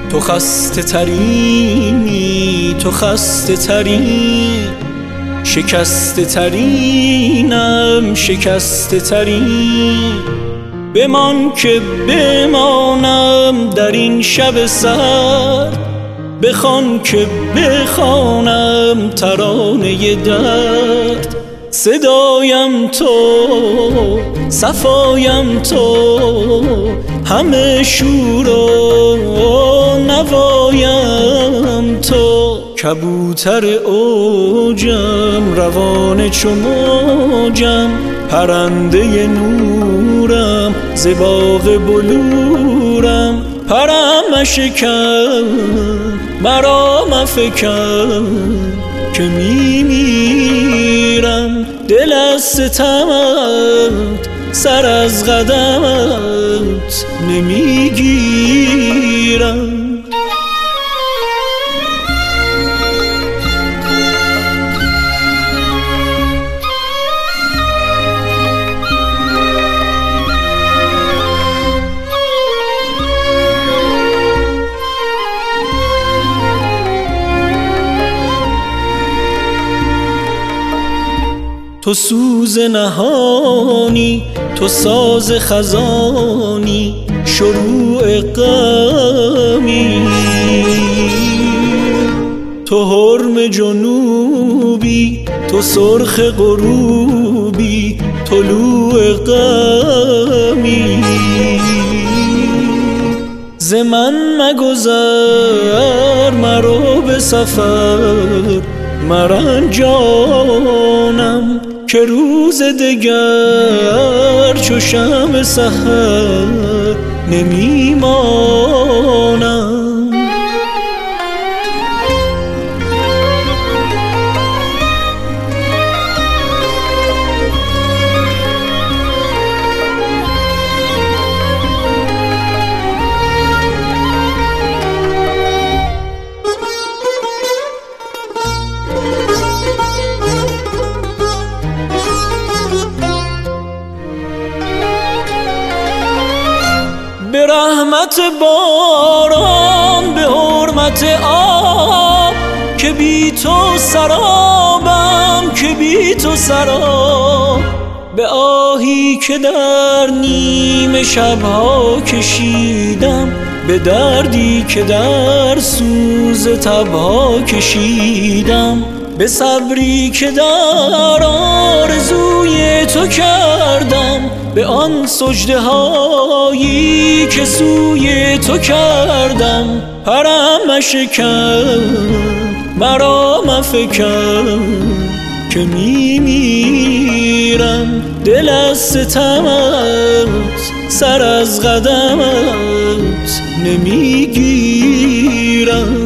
تو خسته ترینی، تو خسته ترین، شکسته ترینم شکسته ترین. بمان که بمانم در این شب سرد، بخوان که بخوانم ترانه درد. صدایم تو، صفایم تو، همه شور و نوایم تو. کبوتر اوجم، روانه چو موجم، پرنده نورم، ز باغ بلورم. پرم مشکن، مرا مفکن که میمیرم. دل از ستمت، سر از قدمت نمیگیرم. تو سوز نهانی، تو ساز خزانی، شروع غمی. تو حرم جنوبی، تو سرخ غروبی، طلوع غمی. ز من مگذر مرو به سفر، مرنجانم که روز دگر چو شمع سحر نمیمانم. به رحمت باران، به حرمت آب، که بی تو سرابم، که بی تو سراب. به آهی که در نیمه شبها کشیدم، به دردی که در سوز تبها کشیدم. به صبری که در آرزوی تو کردم، به آن سجده هایی که سوی تو کردم. پرم مشکن، مرا مفکن که میمیرم. دل از ستمت، سر از قدمت نمیگیرم.